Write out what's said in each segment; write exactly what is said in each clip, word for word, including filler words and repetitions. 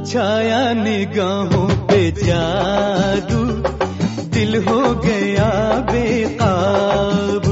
छाया निगाहों पे जादू, दिल हो गया बेकाबू।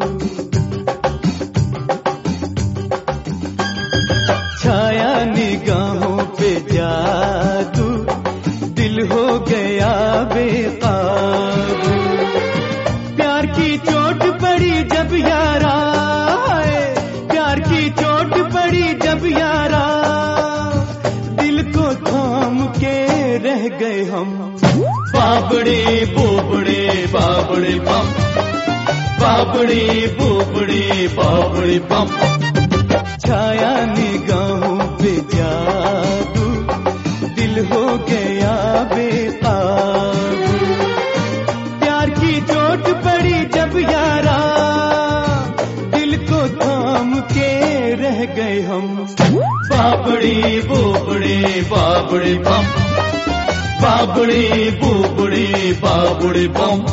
छाया निगाहों पे जादू, दिल हो गया बेकाबू। प्यार की चोट पड़ी जब यारा, प्यार की चोट पड़ी जब यारा, दिल को थाम के रह गए हम। बाबड़े बोबड़े बाबड़े बम, बाबड़े बोबड़े बाबड़े बम। छाया निगाहों पे जादू, दिल हो गया बेकाबू। प्यार की चोट पड़ी जब यारा, दिल को थाम के रह गए हम। बाबड़े बोबड़े बाबड़े बम, बाबड़े बोबड़े बाबड़े बम।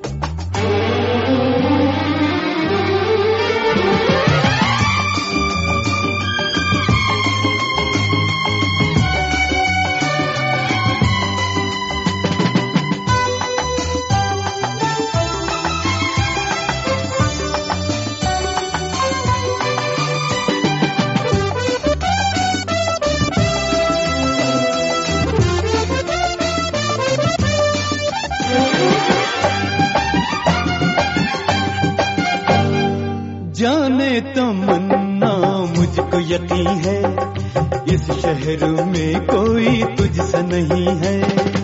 जाने तमन्ना मुझको यकीन है, इस शहर में कोई तुझसा नहीं है।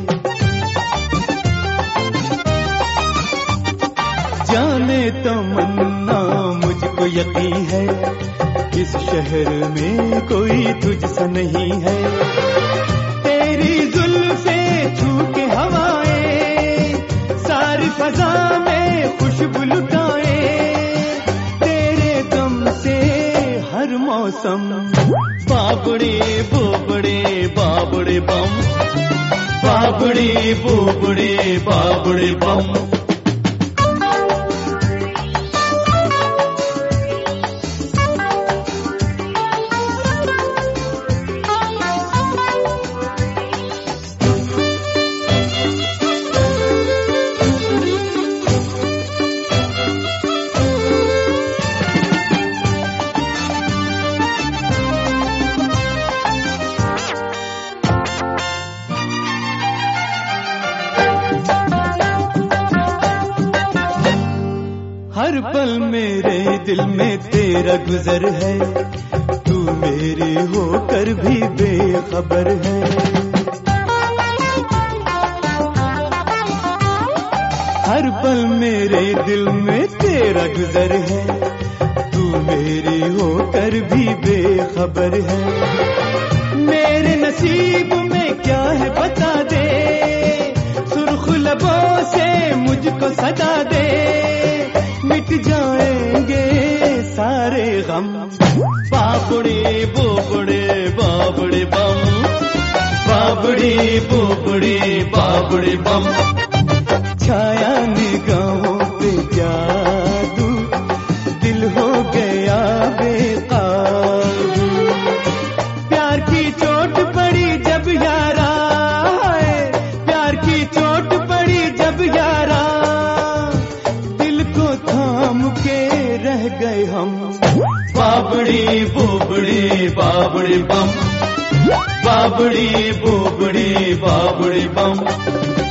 जाने तमन्ना मुझको यकीन है, इस शहर में कोई तुझसा नहीं है। तेरी जुल्फे छू के हवाएं सारी फजा में खुशबू लुटाए, हर मौसम। बाबड़े बोबड़े बाबड़े बम, बाबड़े बोबड़े बाबड़े बम। हर पल मेरे दिल में तेरा गुजर है, तू मेरी होकर भी बेखबर है। हर पल मेरे दिल में तेरा गुजर है, तू मेरी होकर भी बेखबर है। मेरे नसीब में क्या है बता दे, सुर्ख लबों से मुझको सजा दे, मिट जाएंगे सारे गम। बाबड़े बोबड़े बाबड़े बम, बाबड़े बोबड़े बाबड़े बम। छाया निगाहों पे जादू, दिल हो गया बेकाबू। प्यार की चोट पड़ी जब यारा, प्यार की चोट पड़ी जब यारा, थाम के रह गए हम। बाबड़े बोबड़े बाबड़े बम, बाबड़े बोबड़े बाबड़े बम।